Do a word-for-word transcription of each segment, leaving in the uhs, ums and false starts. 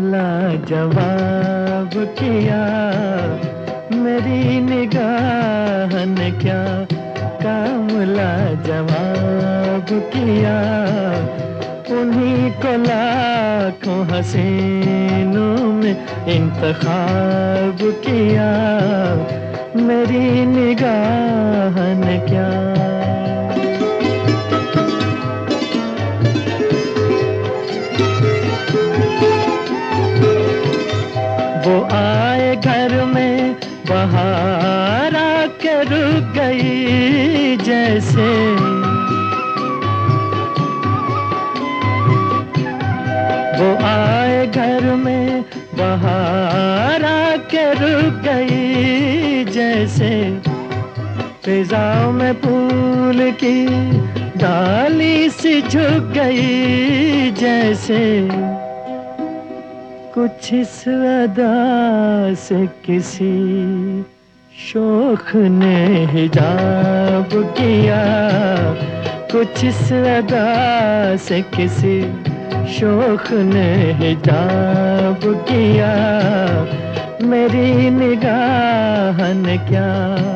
लाजवाब किया, मेरी निगाह ने क्या काम लाजवाब किया। उन्हीं को लाखों हसीनों में इंतखाब किया, मेरी निगाह ने क्या। वो आए घर में बहार आके रुक गई जैसे, वो आए घर में बहार आके रुक गई जैसे। फिजाओं में फूल की डाली सी झुक गई जैसे। कुछ इस अदा से किसी शौक ने हिजाब किया, कुछ इस अदा से किसी शौक ने हिजाब किया, मेरी निगाह ने क्या।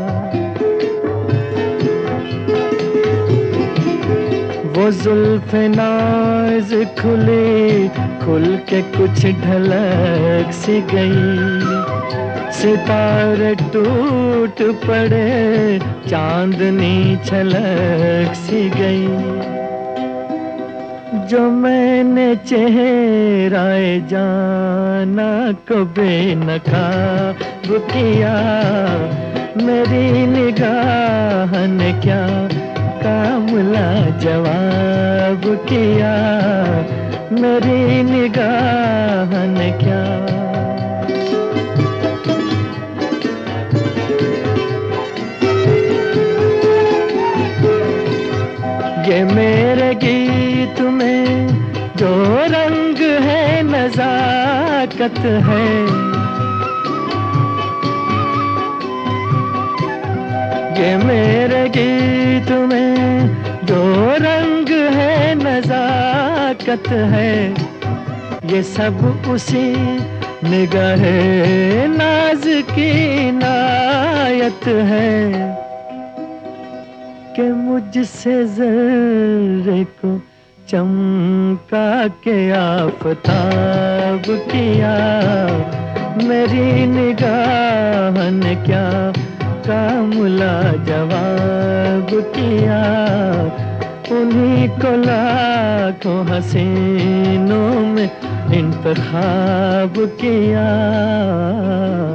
वो जुल्फ़े नाज़ खुली खुल के कुछ ढलक सी गई, सितारे टूट पड़े चांदनी छलक सी गई। जो मैंने चेहराए जाना को बेनकाब किया, मेरी निगाह ने क्या काम लाजवाब किया, मेरी निगाह ने क्या। ये मेरे गीत में जो रंग है नज़ाकत है, ये मेरे गीत में जो रंग है नज़ाकत है। ये सब उसी निगाहे नाज की इनायत है कि मुझसे ज़र्रे को चमका के आफ़ताब किया, मेरी निगाह ने क्या काम लाजवाब किया। उन्हीं को लाखों हसीनों में इंतखाब किया।